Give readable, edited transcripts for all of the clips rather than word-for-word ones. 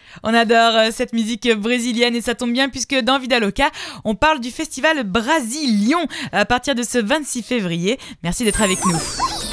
On adore cette musique brésilienne et ça tombe bien puisque dans Vida Loca, on parle du festival Brasilion à partir de ce 26 février. Merci d'être avec nous.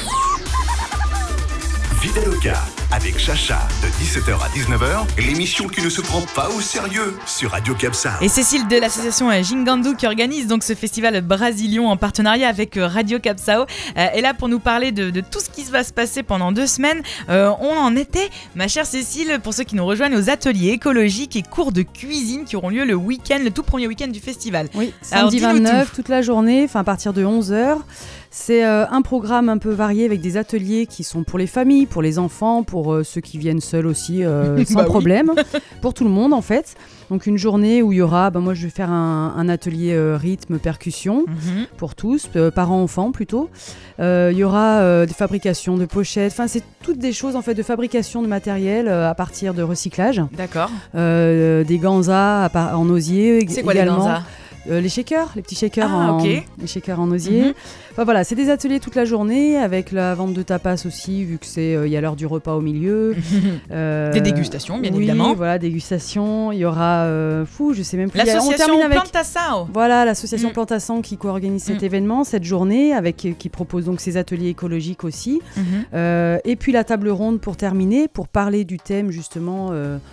Vida Loca avec Chacha de 17h à 19h, l'émission qui ne se prend pas au sérieux sur Radio Capsao. Et Cécile de l'association Gingandu qui organise donc ce festival Brasilion en partenariat avec Radio Capsao est là pour nous parler de tout ce qui va se passer pendant 2 semaines. On en était, ma chère Cécile, pour ceux qui nous rejoignent, aux ateliers écologiques et cours de cuisine qui auront lieu le week-end, le tout premier week-end du festival. Oui, samedi 29, toute la journée, enfin à partir de 11h. C'est un programme un peu varié avec des ateliers qui sont pour les familles, pour les enfants, pour ceux qui viennent seuls aussi, sans problème, pour tout le monde en fait. Donc une journée où il y aura, moi je vais faire un atelier rythme, percussion pour tous, parents-enfants plutôt. Il y aura des fabrications de pochettes, enfin c'est toutes des choses en fait de fabrication de matériel à partir de recyclage. D'accord. Des ganzas en osier. C'est quoi également. les ganzas ? Les shakers, les petits shakers, les shakers en osier. Enfin, voilà, c'est des ateliers toute la journée avec la vente de tapas aussi, vu que il y a l'heure du repas au milieu. Des dégustations, bien évidemment. Oui, voilà, dégustation. Il y aura, je sais même plus. L'association on termine avec Plantação. Voilà, l'association Plantação qui co-organise cet événement, cette journée, qui propose donc ces ateliers écologiques aussi. Et puis la table ronde pour terminer, pour parler du thème justement.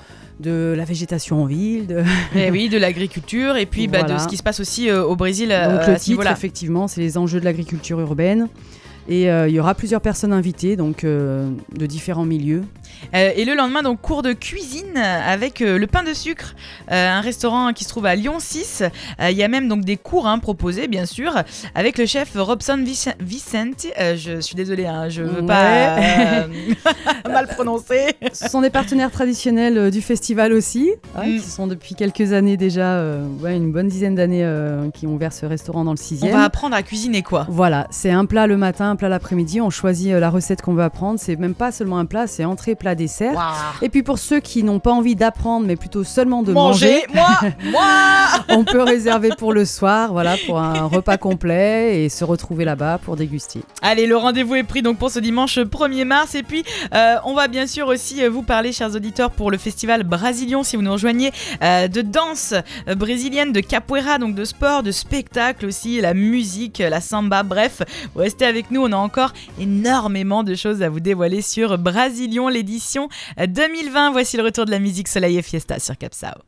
De la végétation en ville, de l'agriculture et puis de ce qui se passe aussi au Brésil. Donc le titre, effectivement, c'est les enjeux de l'agriculture urbaine. Et il y aura plusieurs personnes invitées, donc de différents milieux. Et le lendemain, donc cours de cuisine avec le pain de sucre, un restaurant qui se trouve à Lyon 6. Il y a même donc des cours proposés, bien sûr, avec le chef Robson Vicente. Je suis désolée, je ne veux pas mal prononcer. Ce sont des partenaires traditionnels du festival aussi, qui sont depuis quelques années déjà, une bonne dizaine d'années, qui ont ouvert ce restaurant dans le 6e. On va apprendre à cuisiner quoi ? Voilà, c'est un plat le matin, un plat l'après-midi. On choisit la recette qu'on veut apprendre. C'est même pas seulement un plat, c'est entrée, plat, dessert. Wow. Et puis pour ceux qui n'ont pas envie d'apprendre, mais plutôt seulement de manger, moi on peut réserver pour le soir, pour un repas complet et se retrouver là-bas pour déguster. Allez, le rendez-vous est pris donc pour ce dimanche 1er mars. Et puis, on va bien sûr aussi vous parler, chers auditeurs, pour le festival Brasilion, si vous nous rejoignez, de danse brésilienne, de capoeira, donc de sport, de spectacle aussi, la musique, la samba, bref, vous restez avec nous. On a encore énormément de choses à vous dévoiler sur Brasilion, l'édition 2020. Voici le retour de la musique Soleil et Fiesta sur Capsao.